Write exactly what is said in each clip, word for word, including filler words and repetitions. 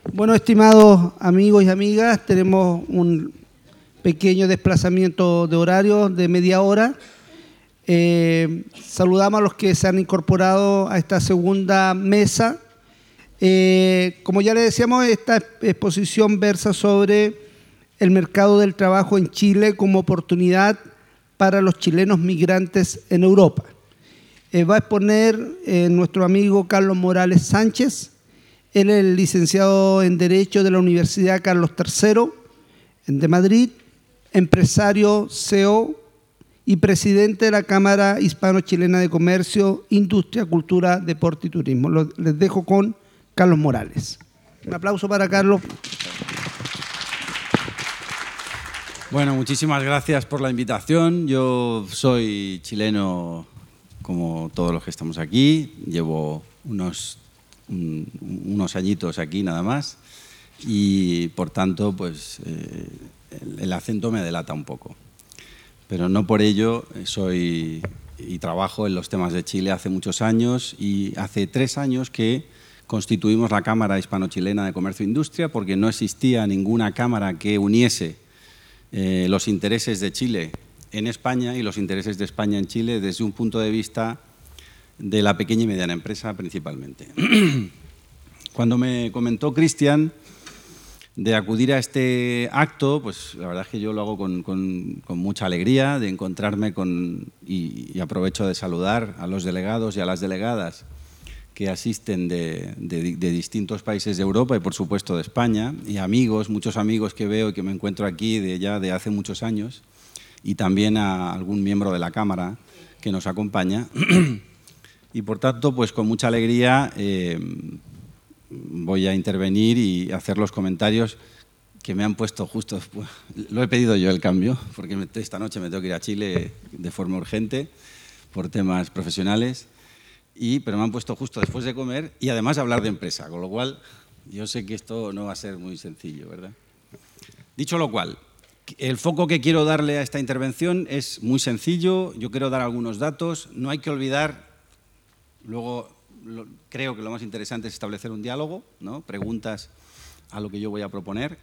Bueno, estimados amigos y amigas, tenemos un pequeño desplazamiento de horario de media hora. Eh, saludamos a los que se han incorporado a esta segunda mesa. Eh, como ya les decíamos, esta exposición versa sobre el mercado del trabajo en Chile como oportunidad para los chilenos migrantes en Europa. Eh, va a exponer eh, nuestro amigo Carlos Morales Sánchez. Él es el licenciado en Derecho de la Universidad Carlos tercero de Madrid, empresario, C E O y presidente de la Cámara Hispano-Chilena de Comercio, Industria, Cultura, Deporte y Turismo. Lo, les dejo con Carlos Morales. Un aplauso para Carlos. Bueno, muchísimas gracias por la invitación. Yo soy chileno como todos los que estamos aquí. Llevo unos, un, unos añitos aquí nada más y, por tanto, pues eh, el, el acento me delata un poco. Pero no por ello soy y trabajo en los temas de Chile hace muchos años y hace tres años que constituimos la Cámara Hispano-Chilena de Comercio e Industria porque no existía ninguna cámara que uniese eh, los intereses de Chile en España y los intereses de España en Chile desde un punto de vista de la pequeña y mediana empresa principalmente. Cuando me comentó Cristian de acudir a este acto, pues la verdad es que yo lo hago con, con, con mucha alegría de encontrarme con, y, y aprovecho de saludar a los delegados y a las delegadas que asisten de, de, de distintos países de Europa y por supuesto de España, y amigos, muchos amigos que veo y que me encuentro aquí de ya de hace muchos años, y también a algún miembro de la Cámara que nos acompaña. Y por tanto, pues con mucha alegría eh, voy a intervenir y hacer los comentarios que me han puesto justo después. Lo he pedido yo el cambio, porque esta noche me tengo que ir a Chile de forma urgente por temas profesionales, y, pero me han puesto justo después de comer y además hablar de empresa, con lo cual yo sé que esto no va a ser muy sencillo, ¿verdad? Dicho lo cual, el foco que quiero darle a esta intervención es muy sencillo. Yo quiero dar algunos datos. No hay que olvidar, luego lo, creo que lo más interesante es establecer un diálogo, ¿no? Preguntas a lo que yo voy a proponer.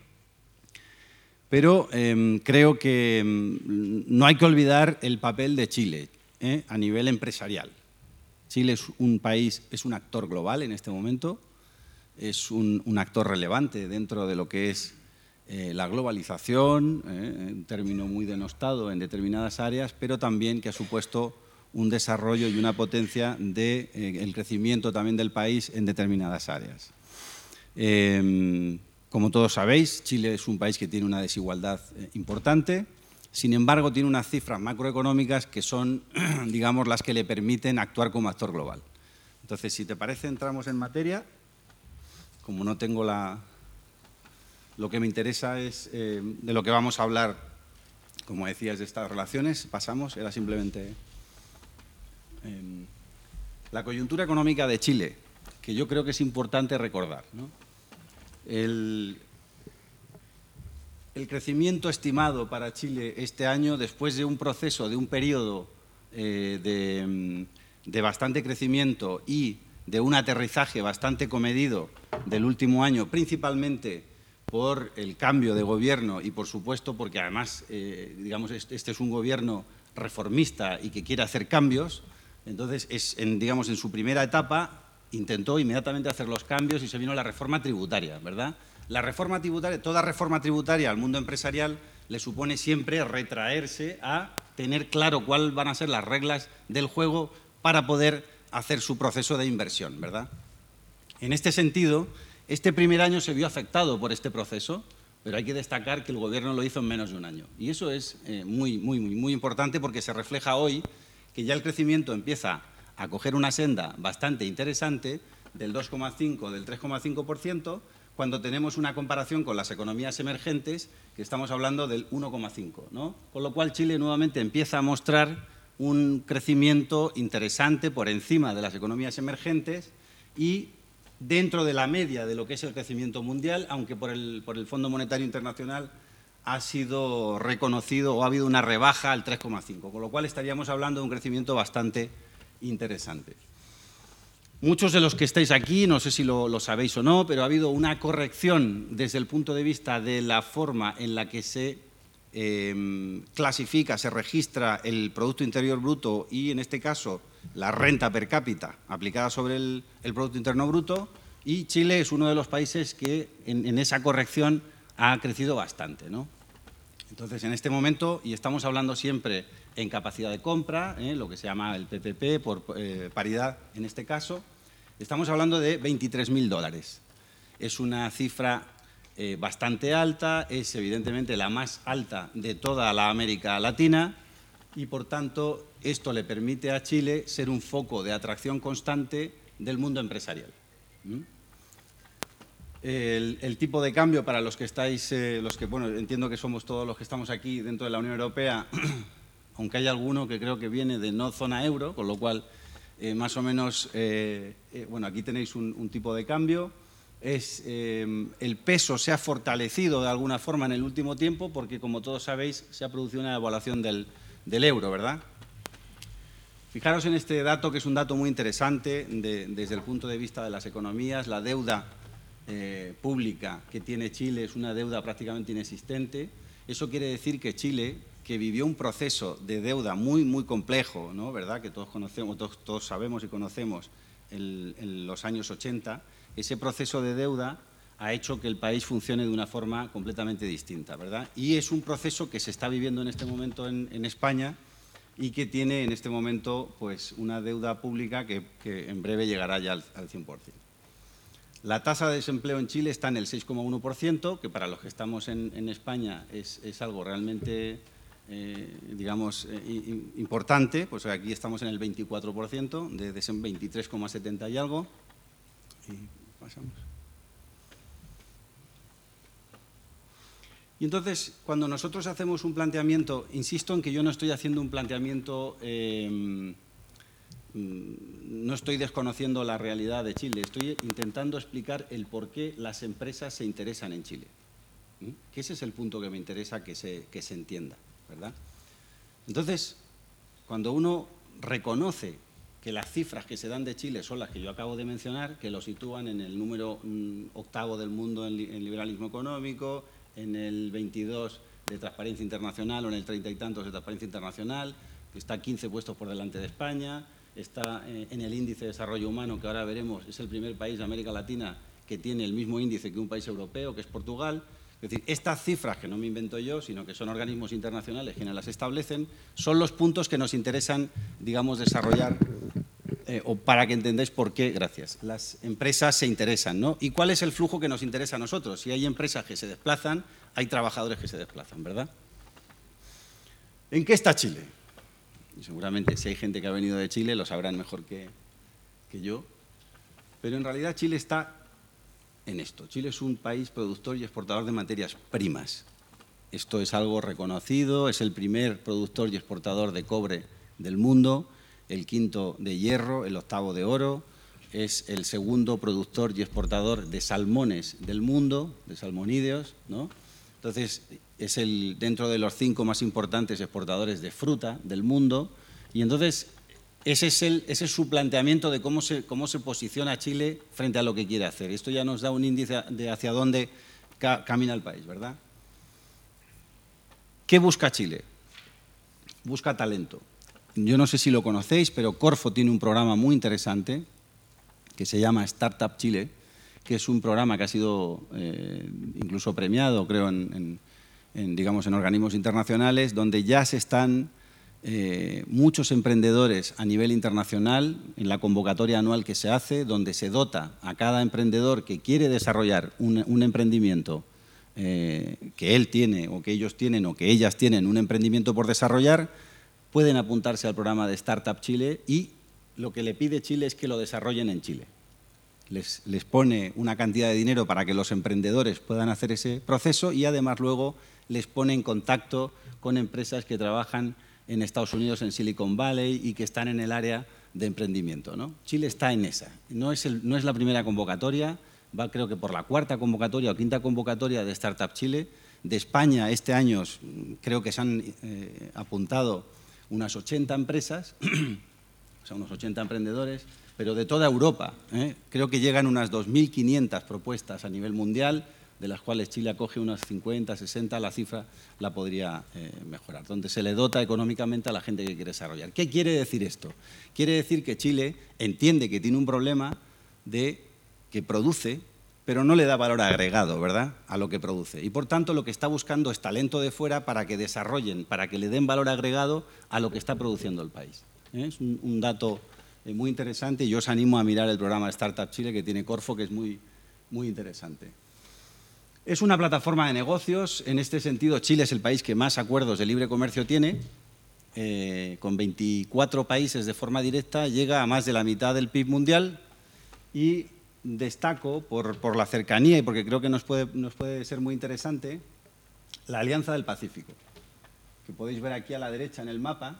Pero eh, creo que eh, no hay que olvidar el papel de Chile ¿eh? a nivel empresarial. Chile es un país, es un actor global en este momento, es un, un actor relevante dentro de lo que es eh, la globalización, eh, un término muy denostado en determinadas áreas, pero también que ha supuesto un desarrollo y una potencia del de, eh, crecimiento también del país en determinadas áreas. Eh, como todos sabéis, Chile es un país que tiene una desigualdad eh, importante. Sin embargo, tiene unas cifras macroeconómicas que son, digamos, las que le permiten actuar como actor global. Entonces, si te parece, entramos en materia. Como no tengo la... Lo que me interesa es eh, de lo que vamos a hablar, como decías, de estas relaciones. Pasamos, era simplemente eh, la coyuntura económica de Chile, que yo creo que es importante recordar, ¿no? El... El crecimiento estimado para Chile este año, después de un proceso, de un periodo eh, de, de bastante crecimiento y de un aterrizaje bastante comedido del último año, principalmente por el cambio de gobierno y, por supuesto, porque además, eh, digamos, este es un gobierno reformista y que quiere hacer cambios. Entonces, es, en, digamos, en su primera etapa intentó inmediatamente hacer los cambios y se vino la reforma tributaria, ¿verdad? La reforma tributaria, toda reforma tributaria al mundo empresarial le supone siempre retraerse a tener claro cuáles van a ser las reglas del juego para poder hacer su proceso de inversión, ¿verdad? En este sentido, este primer año se vio afectado por este proceso, pero hay que destacar que el gobierno lo hizo en menos de un año. Y eso es eh, muy, muy, muy, muy importante porque se refleja hoy que ya el crecimiento empieza a coger una senda bastante interesante del dos coma cinco, del tres coma cinco por ciento, cuando tenemos una comparación con las economías emergentes, que estamos hablando del uno coma cinco, ¿no? Con lo cual Chile nuevamente empieza a mostrar un crecimiento interesante por encima de las economías emergentes y dentro de la media de lo que es el crecimiento mundial, aunque por el, por el Fondo Monetario Internacional ha sido reconocido o ha habido una rebaja al tres coma cinco, con lo cual estaríamos hablando de un crecimiento bastante interesante. Muchos de los que estáis aquí, no sé si lo, lo sabéis o no, pero ha habido una corrección desde el punto de vista de la forma en la que se eh, clasifica, se registra el Producto Interior Bruto y, en este caso, la renta per cápita aplicada sobre el, el Producto Interno Bruto, y Chile es uno de los países que en, en esa corrección ha crecido bastante, ¿no? Entonces, en este momento, y estamos hablando siempre en capacidad de compra, ¿eh? lo que se llama el P P P, por eh, paridad en este caso, estamos hablando de veintitrés mil dólares. Es una cifra eh, bastante alta, es evidentemente la más alta de toda la América Latina y, por tanto, esto le permite a Chile ser un foco de atracción constante del mundo empresarial. ¿Mm? El, el tipo de cambio para los que estáis, eh, los que, bueno, entiendo que somos todos los que estamos aquí dentro de la Unión Europea, aunque hay alguno que creo que viene de no zona euro, con lo cual, eh, más o menos, eh, eh, bueno, aquí tenéis un, un tipo de cambio. Es, eh, el peso se ha fortalecido de alguna forma en el último tiempo porque, como todos sabéis, se ha producido una devaluación del, del euro, ¿verdad? Fijaros en este dato, que es un dato muy interesante de, desde el punto de vista de las economías. La deuda Eh, pública que tiene Chile es una deuda prácticamente inexistente. Eso quiere decir que Chile, que vivió un proceso de deuda muy, muy complejo, ¿no? ¿Verdad? Que todos conocemos, todos, todos sabemos y conocemos el, en los años ochenta, ese proceso de deuda ha hecho que el país funcione de una forma completamente distinta, ¿verdad? Y es un proceso que se está viviendo en este momento en, en España y que tiene en este momento pues, una deuda pública que, que en breve llegará ya al, al cien por cien. La tasa de desempleo en Chile está en el seis coma uno por ciento, que para los que estamos en, en España es, es algo realmente, eh, digamos, eh, importante, pues aquí estamos en el veinticuatro por ciento, de, de veintitrés coma setenta y algo. Y pasamos. Y entonces, cuando nosotros hacemos un planteamiento, insisto en que yo no estoy haciendo un planteamiento... Eh, no estoy desconociendo la realidad de Chile, estoy intentando explicar el por qué las empresas se interesan en Chile. ¿Mm? Que ese es el punto que me interesa que se, que se entienda, ¿verdad? Entonces, cuando uno reconoce que las cifras que se dan de Chile son las que yo acabo de mencionar, que lo sitúan en el número mm, octavo del mundo en, li, en liberalismo económico, en el veintidós de transparencia internacional o en el treinta y tantos de transparencia internacional, que está quince puestos por delante de España, está en el índice de desarrollo humano, que ahora veremos, es el primer país de América Latina que tiene el mismo índice que un país europeo, que es Portugal. Es decir, estas cifras, que no me invento yo, sino que son organismos internacionales quienes las establecen, son los puntos que nos interesan, digamos, desarrollar, eh, o para que entendáis por qué, gracias, las empresas se interesan, ¿no? ¿Y cuál es el flujo que nos interesa a nosotros? Si hay empresas que se desplazan, hay trabajadores que se desplazan, ¿verdad? ¿En qué está Chile? Y seguramente si hay gente que ha venido de Chile lo sabrán mejor que, que yo, pero en realidad Chile está en esto. Chile es un país productor y exportador de materias primas. Esto es algo reconocido, es el primer productor y exportador de cobre del mundo, el quinto de hierro, el octavo de oro, es el segundo productor y exportador de salmones del mundo, de salmonídeos, ¿no? Entonces, es el, dentro de los cinco más importantes exportadores de fruta del mundo, y entonces ese es, el, ese es su planteamiento de cómo se, cómo se posiciona Chile frente a lo que quiere hacer. Esto ya nos da un índice de hacia dónde ca, camina el país, ¿verdad? ¿Qué busca Chile? Busca talento. Yo no sé si lo conocéis, pero Corfo tiene un programa muy interesante que se llama Startup Chile, que es un programa que ha sido eh, incluso premiado, creo, en, en, en, digamos, en organismos internacionales, donde ya se están eh, muchos emprendedores a nivel internacional en la convocatoria anual que se hace, donde se dota a cada emprendedor que quiere desarrollar un, un emprendimiento eh, que él tiene o que ellos tienen o que ellas tienen un emprendimiento por desarrollar, pueden apuntarse al programa de Startup Chile y lo que le pide Chile es que lo desarrollen en Chile. Les, les pone una cantidad de dinero para que los emprendedores puedan hacer ese proceso y además luego les pone en contacto con empresas que trabajan en Estados Unidos, en Silicon Valley y que están en el área de emprendimiento, ¿no? Chile está en esa. No es, el, no es la primera convocatoria, va creo que por la cuarta convocatoria o quinta convocatoria de Startup Chile. De España este año creo que se han eh, apuntado unas ochenta empresas, o sea, unos ochenta emprendedores, pero de toda Europa. ¿eh? Creo que llegan unas dos mil quinientas propuestas a nivel mundial, de las cuales Chile acoge unas cincuenta, sesenta, la cifra la podría eh, mejorar, donde se le dota económicamente a la gente que quiere desarrollar. ¿Qué quiere decir esto? Quiere decir que Chile entiende que tiene un problema de que produce, pero no le da valor agregado, ¿verdad?, a lo que produce. Y, por tanto, lo que está buscando es talento de fuera para que desarrollen, para que le den valor agregado a lo que está produciendo el país. ¿Eh? Es un, un dato eh, muy interesante y yo os animo a mirar el programa Startup Chile que tiene Corfo, que es muy, muy interesante. Es una plataforma de negocios. En este sentido, Chile es el país que más acuerdos de libre comercio tiene. Eh, con veinticuatro países de forma directa, llega a más de la mitad del P I B mundial y destaco, por, por la cercanía y porque creo que nos puede, nos puede ser muy interesante, la Alianza del Pacífico, que podéis ver aquí a la derecha en el mapa.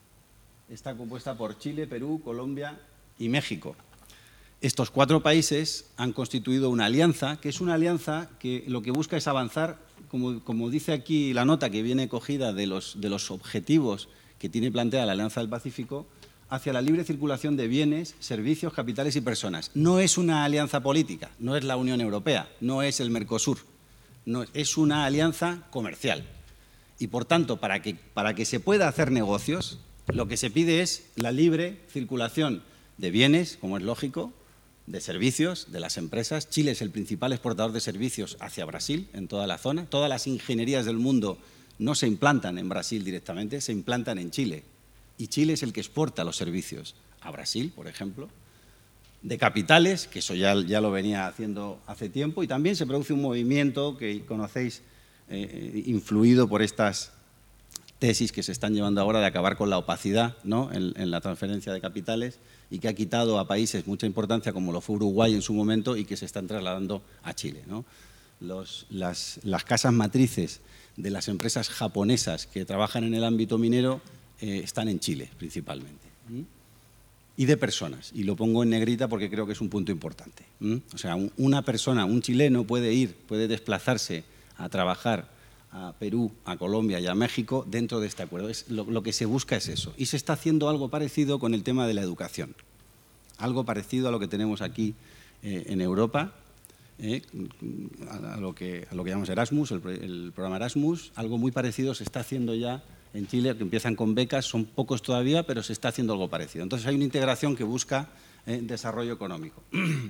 Está compuesta por Chile, Perú, Colombia y México. Estos cuatro países han constituido una alianza, que es una alianza que lo que busca es avanzar, como, como dice aquí la nota que viene cogida de los, de los objetivos que tiene planteada la Alianza del Pacífico, hacia la libre circulación de bienes, servicios, capitales y personas. No es una alianza política, no es la Unión Europea, no es el Mercosur, no, es una alianza comercial. Y, por tanto, para que, para que se pueda hacer negocios, lo que se pide es la libre circulación de bienes, como es lógico, de servicios, de las empresas. Chile es el principal exportador de servicios hacia Brasil, en toda la zona. Todas las ingenierías del mundo no se implantan en Brasil directamente, se implantan en Chile. Y Chile es el que exporta los servicios a Brasil, por ejemplo, de capitales, que eso ya, ya lo venía haciendo hace tiempo, y también se produce un movimiento que conocéis, eh, influido por estas tesis que se están llevando ahora de acabar con la opacidad, ¿no?, en, en la transferencia de capitales, y que ha quitado a países mucha importancia, como lo fue Uruguay en su momento, y que se están trasladando a Chile, ¿no? Los, las, las casas matrices de las empresas japonesas que trabajan en el ámbito minero eh, están en Chile, principalmente. ¿Mm? Y de personas, y lo pongo en negrita porque creo que es un punto importante. ¿Mm? O sea, un, una persona, un chileno puede ir, puede desplazarse a trabajar a Perú, a Colombia y a México dentro de este acuerdo. Es, lo, lo que se busca es eso. Y se está haciendo algo parecido con el tema de la educación. Algo parecido a lo que tenemos aquí eh, en Europa, eh, a, a, lo que, a lo que llamamos Erasmus, el, el programa Erasmus. Algo muy parecido se está haciendo ya en Chile, que empiezan con becas, son pocos todavía, pero se está haciendo algo parecido. Entonces hay una integración que busca eh, desarrollo económico.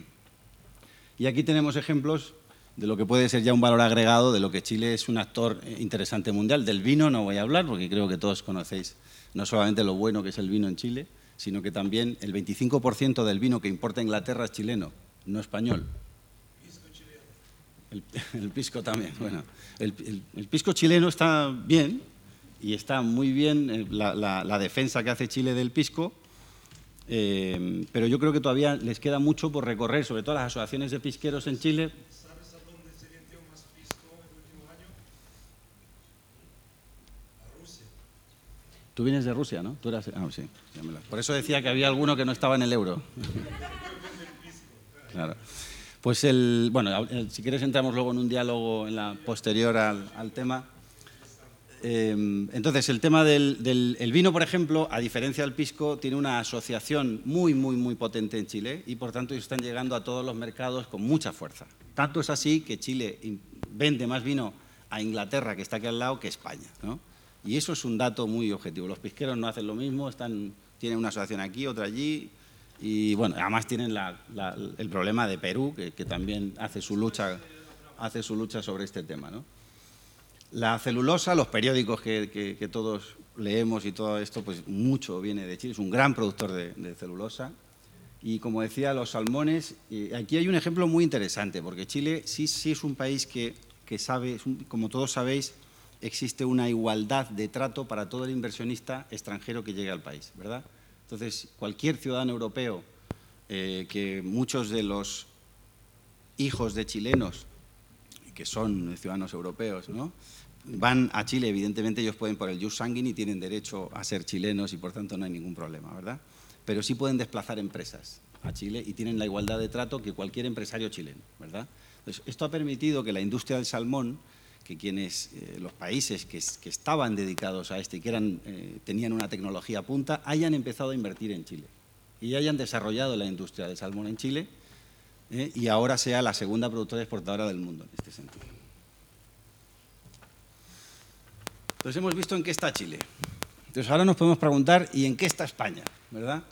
Y aquí tenemos ejemplos de lo que puede ser ya un valor agregado, de lo que Chile es un actor interesante mundial. Del vino no voy a hablar, porque creo que todos conocéis no solamente lo bueno que es el vino en Chile, sino que también el veinticinco por ciento del vino que importa Inglaterra es chileno, no español. El, el pisco también. Bueno, el, el, el pisco chileno está bien, y está muy bien la, la, la defensa que hace Chile del pisco, eh, pero yo creo que todavía les queda mucho por recorrer, sobre todo las asociaciones de pisqueros en Chile. Tú vienes de Rusia, ¿no? Tú eras... Ah, sí. Por eso decía que había alguno que no estaba en el euro. Claro. Pues el... Bueno, si quieres entramos luego en un diálogo en la posterior al, al tema. Eh, entonces, el tema del, del el vino, por ejemplo, a diferencia del pisco, tiene una asociación muy, muy, muy potente en Chile y, por tanto, están llegando a todos los mercados con mucha fuerza. Tanto es así que Chile vende más vino a Inglaterra, que está aquí al lado, que España, ¿no? Y eso es un dato muy objetivo. Los pisqueros no hacen lo mismo, están, tienen una asociación aquí, otra allí, y bueno, además tienen la, la, el problema de Perú, que, que también hace su lucha, hace su lucha sobre este tema, ¿no? La celulosa, los periódicos que, que, que todos leemos y todo esto, pues mucho viene de Chile, es un gran productor de, de celulosa. Y como decía, los salmones, eh, aquí hay un ejemplo muy interesante, porque Chile sí, sí es un país que, que sabe, es un, como todos sabéis, existe una igualdad de trato para todo el inversionista extranjero que llegue al país, ¿verdad? Entonces, cualquier ciudadano europeo, eh, que muchos de los hijos de chilenos, que son ciudadanos europeos, ¿no?, van a Chile, evidentemente ellos pueden por el jus sanguinis y tienen derecho a ser chilenos y por tanto no hay ningún problema, ¿verdad? Pero sí pueden desplazar empresas a Chile y tienen la igualdad de trato que cualquier empresario chileno, ¿verdad? Entonces, esto ha permitido que la industria del salmón, que quienes, eh, los países que, que estaban dedicados a este y que eran, eh, tenían una tecnología punta, hayan empezado a invertir en Chile. y hayan desarrollado la industria del salmón en Chile, ¿eh? y ahora sea la segunda productora exportadora del mundo en este sentido. Entonces hemos visto en qué está Chile. Entonces ahora nos podemos preguntar, ¿y en qué está España? ¿Verdad?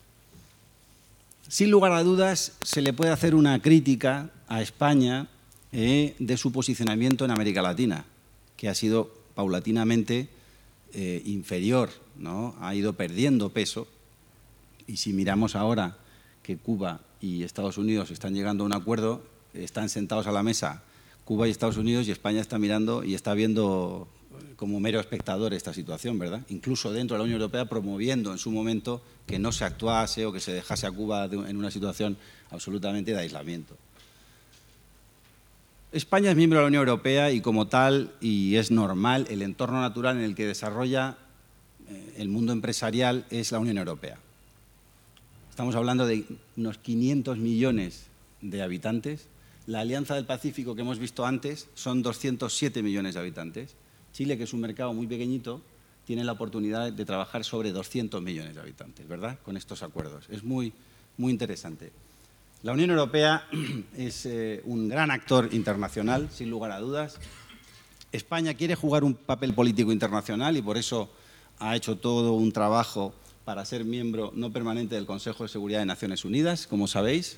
Sin lugar a dudas, se le puede hacer una crítica a España eh, de su posicionamiento en América Latina, que ha sido paulatinamente eh, inferior, ¿no? Ha ido perdiendo peso, y si miramos ahora que Cuba y Estados Unidos están llegando a un acuerdo, están sentados a la mesa Cuba y Estados Unidos, y España está mirando y está viendo como mero espectador esta situación, ¿verdad? Incluso dentro de la Unión Europea promoviendo en su momento que no se actuase o que se dejase a Cuba en una situación absolutamente de aislamiento. España es miembro de la Unión Europea y como tal, y es normal, el entorno natural en el que desarrolla el mundo empresarial es la Unión Europea. Estamos hablando de unos quinientos millones de habitantes. La Alianza del Pacífico que hemos visto antes son doscientos siete millones de habitantes. Chile, que es un mercado muy pequeñito, tiene la oportunidad de trabajar sobre doscientos millones de habitantes, ¿verdad? Con estos acuerdos. Es muy, muy interesante. La Unión Europea es eh, un gran actor internacional, sin lugar a dudas. España quiere jugar un papel político internacional y por eso ha hecho todo un trabajo para ser miembro no permanente del Consejo de Seguridad de Naciones Unidas, como sabéis.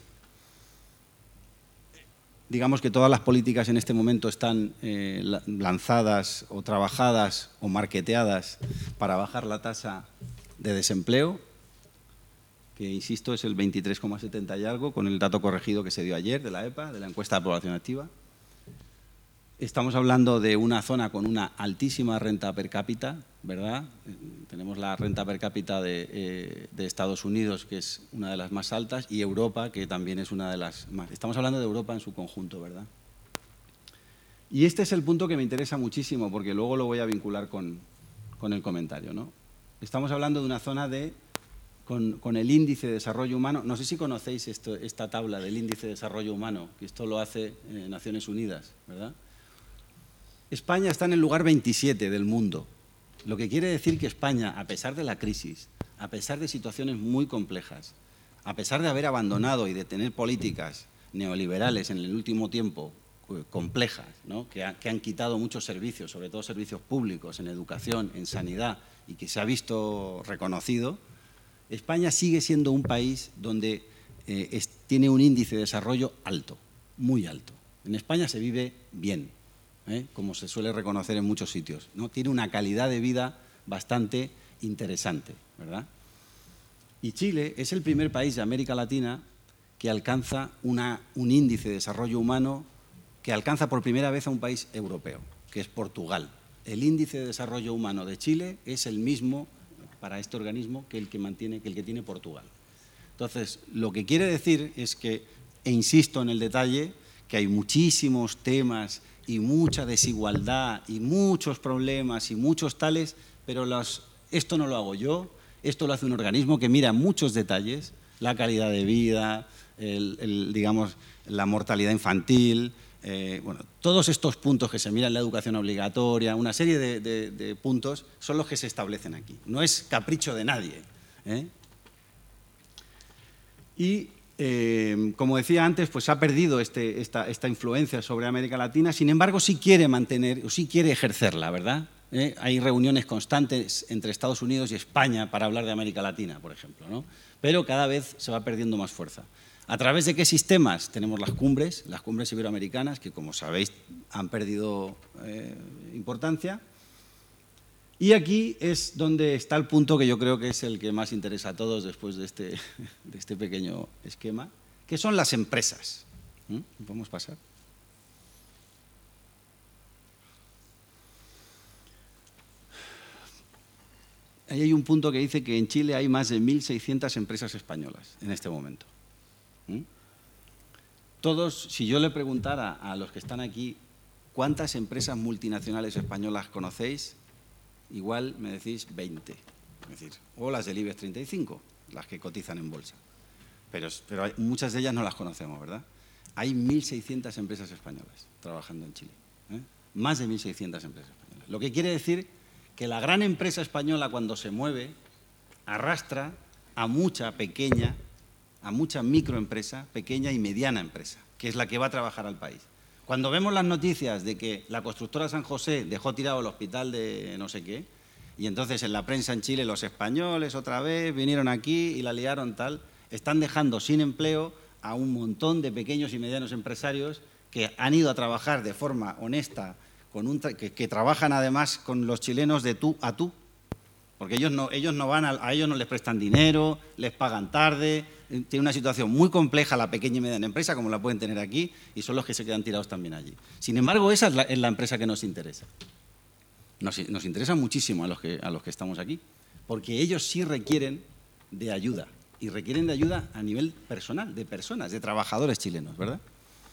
Digamos que todas las políticas en este momento están eh, lanzadas o trabajadas o marketeadas para bajar la tasa de desempleo, que, insisto, es el veintitrés coma setenta y algo, con el dato corregido que se dio ayer de la E P A, de la encuesta de población activa. Estamos hablando de una zona con una altísima renta per cápita, ¿verdad? Tenemos la renta per cápita de, eh, de Estados Unidos, que es una de las más altas, y Europa, que también es una de las más. Estamos hablando de Europa en su conjunto, ¿verdad? Y este es el punto que me interesa muchísimo, porque luego lo voy a vincular con, con el comentario, ¿no? Estamos hablando de una zona de, con, con el índice de desarrollo humano. No sé si conocéis esto, esta tabla del índice de desarrollo humano, que esto lo hace eh, Naciones Unidas, ¿verdad? España está en el lugar veintisiete del mundo, lo que quiere decir que España, a pesar de la crisis, a pesar de situaciones muy complejas, a pesar de haber abandonado y de tener políticas neoliberales en el último tiempo complejas, ¿no? que, ha, que han quitado muchos servicios, sobre todo servicios públicos, en educación, en sanidad, y que se ha visto reconocido, España sigue siendo un país donde eh, es, tiene un índice de desarrollo alto, muy alto. En España se vive bien. ¿Eh? Como se suele reconocer en muchos sitios, ¿no? Tiene una calidad de vida bastante interesante, ¿verdad? Y Chile es el primer país de América Latina que alcanza una, un índice de desarrollo humano que alcanza por primera vez a un país europeo, que es Portugal. El índice de desarrollo humano de Chile es el mismo para este organismo que el que, mantiene, que el que tiene Portugal. Entonces, lo que quiere decir es que, e insisto en el detalle, que hay muchísimos temas y mucha desigualdad y muchos problemas y muchos tales, pero los, esto no lo hago yo, esto lo hace un organismo que mira muchos detalles, la calidad de vida, el, el, digamos, la mortalidad infantil, eh, bueno, todos estos puntos que se miran en la educación obligatoria, una serie de, de, de puntos son los que se establecen aquí. No es capricho de nadie, ¿eh? Y Eh, como decía antes, pues ha perdido este, esta, esta influencia sobre América Latina, sin embargo sí quiere mantener, sí quiere ejercerla, ¿verdad? ¿Eh? Hay reuniones constantes entre Estados Unidos y España para hablar de América Latina, por ejemplo, ¿no? Pero cada vez se va perdiendo más fuerza. ¿A través de qué sistemas? Tenemos las cumbres, las cumbres iberoamericanas, que como sabéis han perdido eh, importancia. Y aquí es donde está el punto que yo creo que es el que más interesa a todos después de este, de este pequeño esquema, que son las empresas. ¿Mm? ¿Podemos pasar? Ahí hay un punto que dice que en Chile hay más de mil seiscientas empresas españolas en este momento. ¿Mm? Todos, si yo le preguntara a los que están aquí cuántas empresas multinacionales españolas conocéis, igual me decís veinte, es decir, o las del IBEX treinta y cinco, las que cotizan en bolsa. Pero, pero hay, muchas de ellas no las conocemos, ¿verdad? Hay mil seiscientas empresas españolas trabajando en Chile, ¿eh? Más de mil seiscientas empresas españolas. Lo que quiere decir que la gran empresa española, cuando se mueve, arrastra a mucha pequeña, a mucha microempresa, pequeña y mediana empresa, que es la que va a trabajar al país. Cuando vemos las noticias de que la constructora San José dejó tirado el hospital de no sé qué, y entonces en la prensa en Chile los españoles otra vez vinieron aquí y la liaron tal, están dejando sin empleo a un montón de pequeños y medianos empresarios que han ido a trabajar de forma honesta, con un tra que, que trabajan además con los chilenos de tú a tú, porque ellos no, ellos no van a, a ellos no les prestan dinero, les pagan tarde, tiene una situación muy compleja la pequeña y mediana empresa, como la pueden tener aquí, y son los que se quedan tirados también allí. Sin embargo, esa es la, es la empresa que nos interesa. Nos, nos interesa muchísimo a los, que, a los que estamos aquí, porque ellos sí requieren de ayuda, y requieren de ayuda a nivel personal, de personas, de trabajadores chilenos, ¿verdad?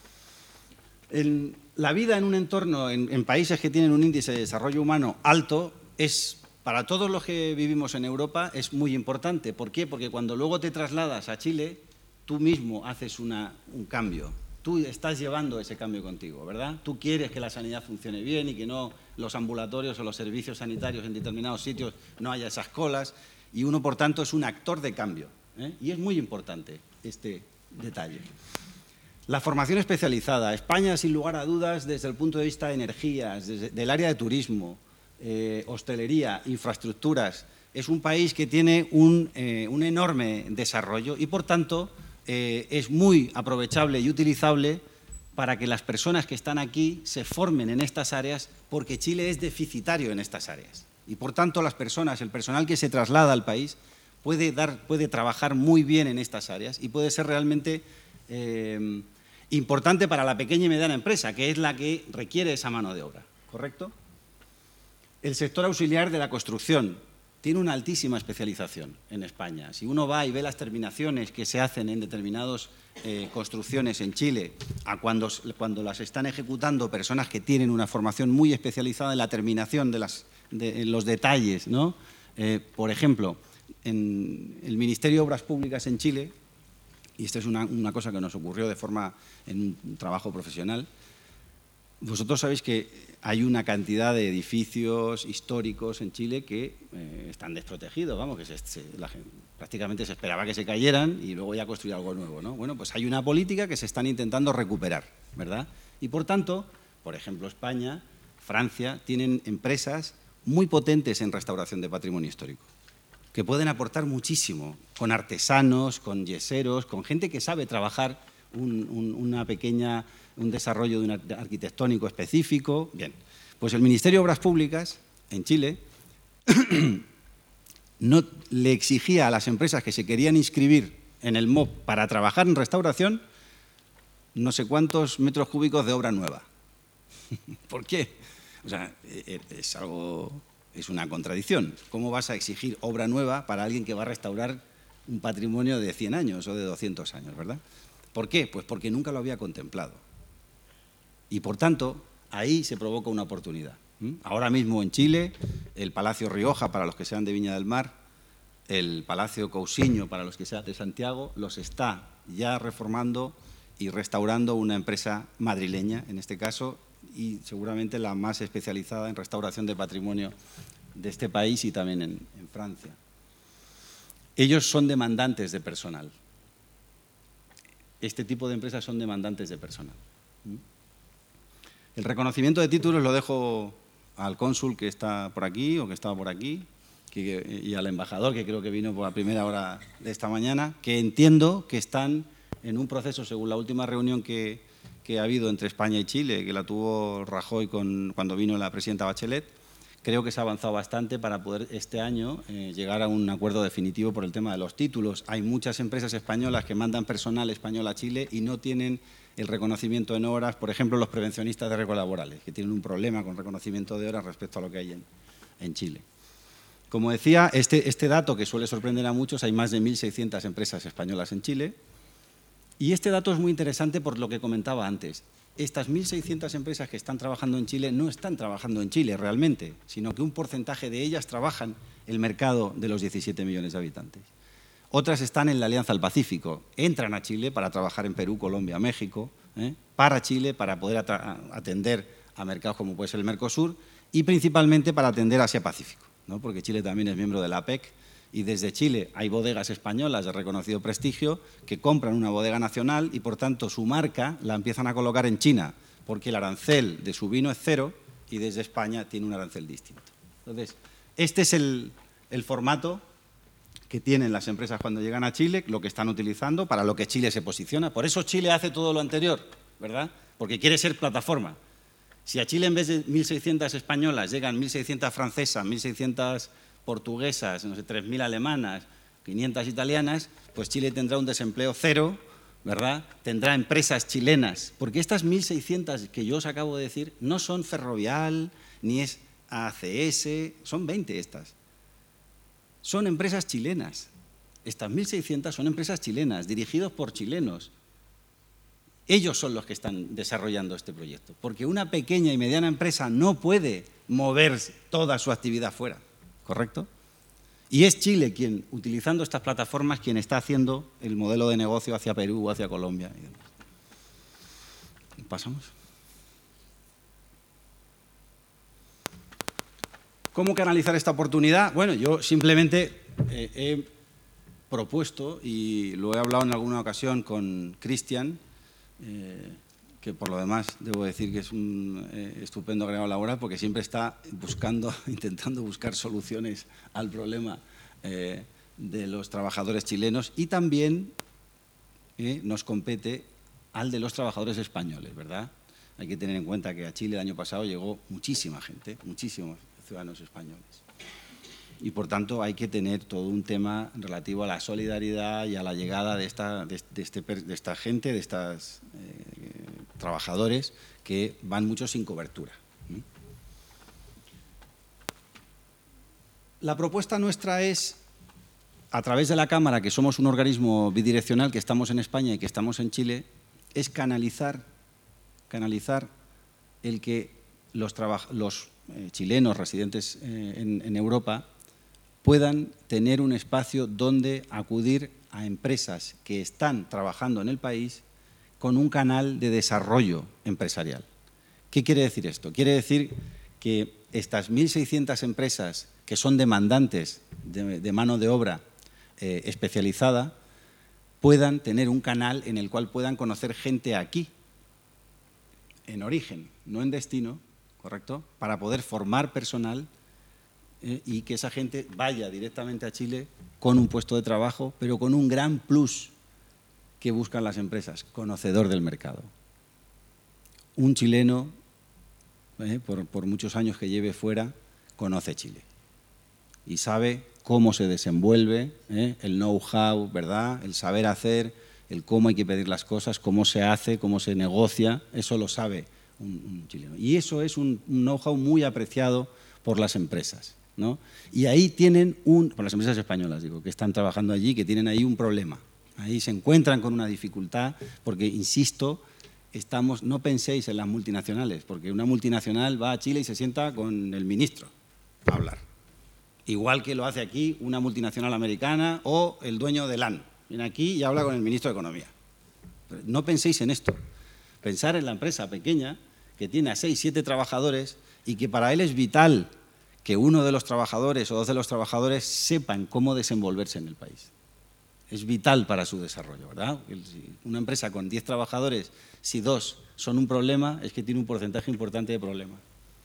En, la vida en un entorno, en, en países que tienen un índice de desarrollo humano alto, es... Para todos los que vivimos en Europa es muy importante. ¿Por qué? Porque cuando luego te trasladas a Chile, tú mismo haces una, un cambio. Tú estás llevando ese cambio contigo, ¿verdad? Tú quieres que la sanidad funcione bien y que no los ambulatorios o los servicios sanitarios en determinados sitios no haya esas colas. Y uno, por tanto, es un actor de cambio, ¿eh? Y es muy importante este detalle. La formación especializada. España, sin lugar a dudas, desde el punto de vista de energías, desde, del área de turismo, Eh, hostelería, infraestructuras, es un país que tiene un, eh, un enorme desarrollo y, por tanto, eh, es muy aprovechable y utilizable para que las personas que están aquí se formen en estas áreas, porque Chile es deficitario en estas áreas. Y, por tanto, las personas, el personal que se traslada al país puede, dar, puede trabajar muy bien en estas áreas y puede ser realmente eh, importante para la pequeña y mediana empresa, que es la que requiere esa mano de obra, ¿correcto? El sector auxiliar de la construcción tiene una altísima especialización en España. Si uno va y ve las terminaciones que se hacen en determinadas eh, construcciones en Chile, a cuando, cuando las están ejecutando personas que tienen una formación muy especializada en la terminación de, las, de en los detalles, ¿no? Eh, por ejemplo, en el Ministerio de Obras Públicas en Chile, y esta es una, una cosa que nos ocurrió de forma en un trabajo profesional, vosotros sabéis que hay una cantidad de edificios históricos en Chile que eh, están desprotegidos, vamos, que se, se, la gente, prácticamente se esperaba que se cayeran y luego ya construir algo nuevo, ¿no? Bueno, pues hay una política que se están intentando recuperar, ¿verdad? Y por tanto, por ejemplo, España, Francia, tienen empresas muy potentes en restauración de patrimonio histórico, que pueden aportar muchísimo, con artesanos, con yeseros, con gente que sabe trabajar un, un, una pequeña... un desarrollo de un arquitectónico específico. Bien, pues el Ministerio de Obras Públicas en Chile no le exigía a las empresas que se querían inscribir en el M O P para trabajar en restauración no sé cuántos metros cúbicos de obra nueva. ¿Por qué? O sea, es algo, es una contradicción. ¿Cómo vas a exigir obra nueva para alguien que va a restaurar un patrimonio de cien años o de doscientos años, ¿verdad? ¿Por qué? Pues porque nunca lo había contemplado. Y, por tanto, ahí se provoca una oportunidad. Ahora mismo en Chile, el Palacio Rioja, para los que sean de Viña del Mar, el Palacio Cousiño, para los que sean de Santiago, los está ya reformando y restaurando una empresa madrileña, en este caso, y seguramente la más especializada en restauración de patrimonio de este país y también en, en Francia. Ellos son demandantes de personal. Este tipo de empresas son demandantes de personal. El reconocimiento de títulos lo dejo al cónsul que está por aquí o que estaba por aquí que, y al embajador que creo que vino por la primera hora de esta mañana, que entiendo que están en un proceso, según la última reunión que, que ha habido entre España y Chile, que la tuvo Rajoy con, cuando vino la presidenta Bachelet. Creo que se ha avanzado bastante para poder este año eh, llegar a un acuerdo definitivo por el tema de los títulos. Hay muchas empresas españolas que mandan personal español a Chile y no tienen el reconocimiento en horas, por ejemplo, los prevencionistas de riesgos laborales, que tienen un problema con reconocimiento de horas respecto a lo que hay en, en Chile. Como decía, este, este dato que suele sorprender a muchos, hay más de mil seiscientas empresas españolas en Chile, y este dato es muy interesante por lo que comentaba antes. Estas mil seiscientas empresas que están trabajando en Chile no están trabajando en Chile realmente, sino que un porcentaje de ellas trabajan el mercado de los diecisiete millones de habitantes. Otras están en la Alianza del Pacífico, entran a Chile para trabajar en Perú, Colombia, México, ¿eh? para Chile, para poder atender a mercados como puede ser el Mercosur y principalmente para atender Asia-Pacífico, ¿no? Porque Chile también es miembro de la A P E C Y desde Chile hay bodegas españolas de reconocido prestigio que compran una bodega nacional y, por tanto, su marca la empiezan a colocar en China, porque el arancel de su vino es cero y desde España tiene un arancel distinto. Entonces, este es el, el formato que tienen las empresas cuando llegan a Chile, lo que están utilizando, para lo que Chile se posiciona. Por eso Chile hace todo lo anterior, ¿verdad? Porque quiere ser plataforma. Si a Chile en vez de mil seiscientas españolas llegan mil seiscientas francesas, mil seiscientas portuguesas, no sé, tres mil alemanas, quinientas italianas, pues Chile tendrá un desempleo cero, ¿verdad? Tendrá empresas chilenas, porque estas mil seiscientas que yo os acabo de decir no son Ferrovial, ni es A C S, son veinte estas. Son empresas chilenas. Estas mil seiscientas son empresas chilenas, dirigidos por chilenos. Ellos son los que están desarrollando este proyecto, porque una pequeña y mediana empresa no puede mover toda su actividad fuera, ¿correcto? Y es Chile quien, utilizando estas plataformas, quien está haciendo el modelo de negocio hacia Perú o hacia Colombia y demás. ¿Pasamos? ¿Cómo canalizar esta oportunidad? Bueno, yo simplemente eh, he propuesto, y lo he hablado en alguna ocasión con Cristian, eh, que por lo demás debo decir que es un eh, estupendo agregado laboral, porque siempre está buscando, intentando buscar soluciones al problema eh, de los trabajadores chilenos, y también eh, nos compete al de los trabajadores españoles, ¿verdad? Hay que tener en cuenta que a Chile el año pasado llegó muchísima gente, muchísimos ciudadanos españoles. Y, por tanto, hay que tener todo un tema relativo a la solidaridad y a la llegada de esta, de, de este, de esta gente, de estos eh, trabajadores que van muchos sin cobertura. La propuesta nuestra es, a través de la Cámara, que somos un organismo bidireccional, que estamos en España y que estamos en Chile, es canalizar, canalizar el que los, los eh, chilenos residentes eh, en, en Europa puedan tener un espacio donde acudir a empresas que están trabajando en el país con un canal de desarrollo empresarial. ¿Qué quiere decir esto? Quiere decir que estas mil seiscientas empresas que son demandantes de, de mano de obra eh, especializada puedan tener un canal en el cual puedan conocer gente aquí, en origen, no en destino, ¿correcto?, para poder formar personal eh, y que esa gente vaya directamente a Chile con un puesto de trabajo, pero con un gran plus que buscan las empresas, conocedor del mercado. Un chileno, eh, por, por muchos años que lleve fuera, conoce Chile y sabe cómo se desenvuelve, eh, el know-how, ¿verdad?, el saber hacer, el cómo hay que pedir las cosas, cómo se hace, cómo se negocia, eso lo sabe un, un chileno. Y eso es un, un know-how muy apreciado por las empresas, ¿no? Y ahí tienen un, por las empresas españolas, digo, que están trabajando allí, que tienen ahí un problema. Ahí se encuentran con una dificultad, porque, insisto, estamos, no penséis en las multinacionales, porque una multinacional va a Chile y se sienta con el ministro a hablar. Igual que lo hace aquí una multinacional americana o el dueño de LAN. Viene aquí y habla con el ministro de Economía. No penséis en esto. Pensar en la empresa pequeña que tiene a seis, siete trabajadores y que para él es vital que uno de los trabajadores o dos de los trabajadores sepan cómo desenvolverse en el país. Es vital para su desarrollo, ¿verdad? Una empresa con diez trabajadores, si dos son un problema, es que tiene un porcentaje importante de problemas.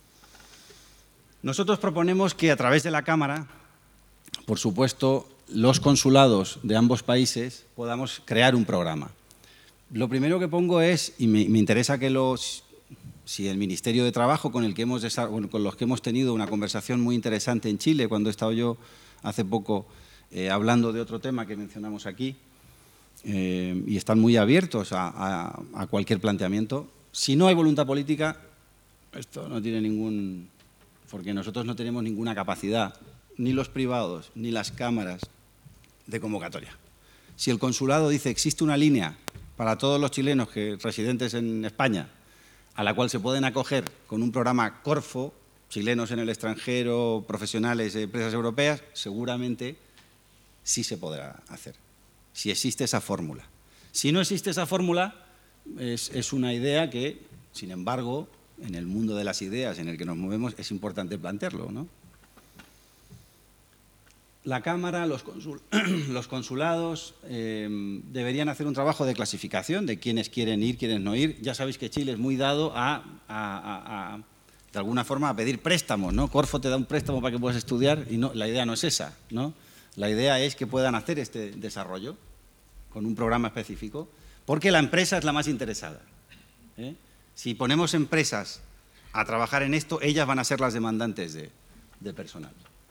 Nosotros proponemos que a través de la Cámara, por supuesto, los consulados de ambos países podamos crear un programa. Lo primero que pongo es, y me, me interesa que los, si el Ministerio de Trabajo, con, el que hemos, con los que hemos tenido una conversación muy interesante en Chile, cuando he estado yo hace poco eh, hablando de otro tema que mencionamos aquí, eh, y están muy abiertos a, a, a cualquier planteamiento. Si no hay voluntad política, esto no tiene ningún... porque nosotros no tenemos ninguna capacidad, ni los privados, ni las cámaras de convocatoria. Si el consulado dice existe una línea para todos los chilenos que, residentes en España, a la cual se pueden acoger con un programa Corfo, chilenos en el extranjero, profesionales de empresas europeas, seguramente sí se podrá hacer, si existe esa fórmula. Si no existe esa fórmula, es, es una idea que, sin embargo, en el mundo de las ideas en el que nos movemos, es importante plantearlo, ¿no? la Cámara, los, consul los consulados eh, deberían hacer un trabajo de clasificación de quiénes quieren ir, quiénes no ir. Ya sabéis que Chile es muy dado a, a, a, a de alguna forma, a pedir préstamos, ¿no? Corfo te da un préstamo para que puedas estudiar y no, la idea no es esa, ¿no? La idea es que puedan hacer este desarrollo con un programa específico, porque la empresa es la más interesada, ¿eh? Si ponemos empresas a trabajar en esto, ellas van a ser las demandantes de, de personal.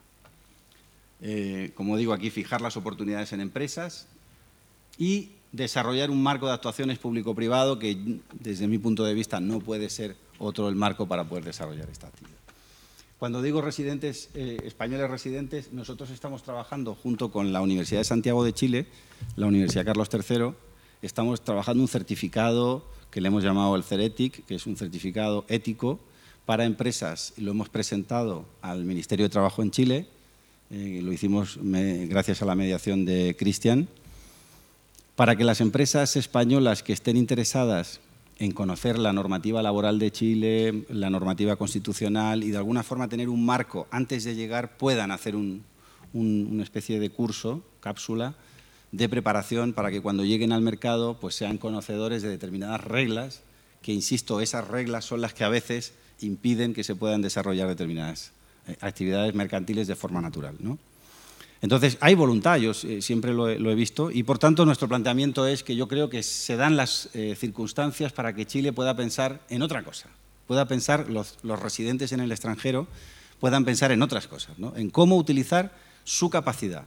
Eh, como digo aquí, fijar las oportunidades en empresas y desarrollar un marco de actuaciones público-privado que, desde mi punto de vista, no puede ser otro el marco para poder desarrollar esta actividad. Cuando digo residentes, eh, españoles residentes, nosotros estamos trabajando junto con la Universidad de Santiago de Chile, la Universidad Carlos tercero, estamos trabajando un certificado que le hemos llamado el CERETIC, que es un certificado ético para empresas. Lo hemos presentado al Ministerio de Trabajo en Chile. Eh, lo hicimos me, gracias a la mediación de Cristian, para que las empresas españolas que estén interesadas en conocer la normativa laboral de Chile, la normativa constitucional y de alguna forma tener un marco antes de llegar, puedan hacer un, un, una especie de curso, cápsula, de preparación para que cuando lleguen al mercado pues sean conocedores de determinadas reglas, que insisto, esas reglas son las que a veces impiden que se puedan desarrollar determinadas actividades mercantiles de forma natural, ¿no? Entonces, hay voluntad, yo siempre lo he, lo he visto, y por tanto nuestro planteamiento es que yo creo que se dan las eh, circunstancias para que Chile pueda pensar en otra cosa, pueda pensar, los, los residentes en el extranjero puedan pensar en otras cosas, ¿no? En cómo utilizar su capacidad,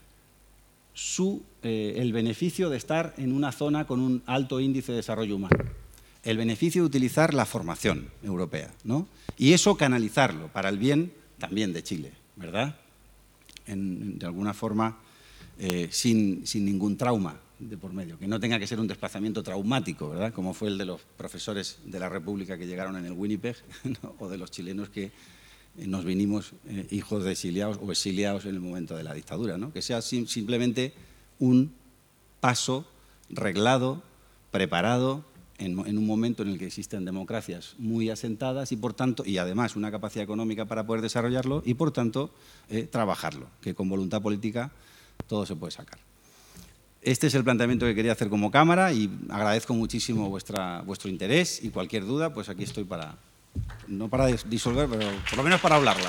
su, eh, el beneficio de estar en una zona con un alto índice de desarrollo humano, el beneficio de utilizar la formación europea, ¿no? Y eso canalizarlo para el bien también de Chile, ¿verdad? En, de alguna forma, eh, sin, sin ningún trauma de por medio, que no tenga que ser un desplazamiento traumático, ¿verdad? Como fue el de los profesores de la República que llegaron en el Winnipeg, ¿no? O de los chilenos que nos vinimos eh, hijos de exiliados o exiliados en el momento de la dictadura, ¿no? Que sea sim simplemente un paso reglado, preparado, En, en un momento en el que existen democracias muy asentadas y, por tanto, y además una capacidad económica para poder desarrollarlo y, por tanto, eh, trabajarlo, que con voluntad política todo se puede sacar. Este es el planteamiento que quería hacer como Cámara y agradezco muchísimo vuestra, vuestro interés y cualquier duda, pues aquí estoy para, no para disolver, pero por lo menos para hablarla.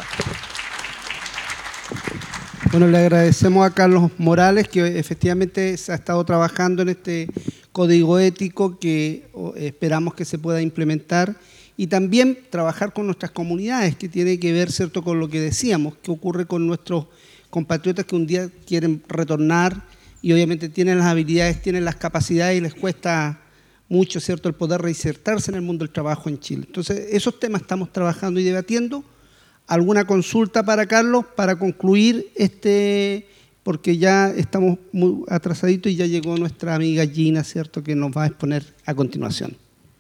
Bueno, le agradecemos a Carlos Morales, que efectivamente se ha estado trabajando en este código ético que esperamos que se pueda implementar y también trabajar con nuestras comunidades, que tiene que ver, ¿cierto?, con lo que decíamos, qué ocurre con nuestros compatriotas que un día quieren retornar y obviamente tienen las habilidades, tienen las capacidades y les cuesta mucho, ¿cierto?, el poder reinsertarse en el mundo del trabajo en Chile. Entonces, esos temas estamos trabajando y debatiendo. ¿Alguna consulta para Carlos para concluir este...? Porque ya estamos muy atrasaditos y ya llegó nuestra amiga Gina, ¿cierto?, que nos va a exponer a continuación.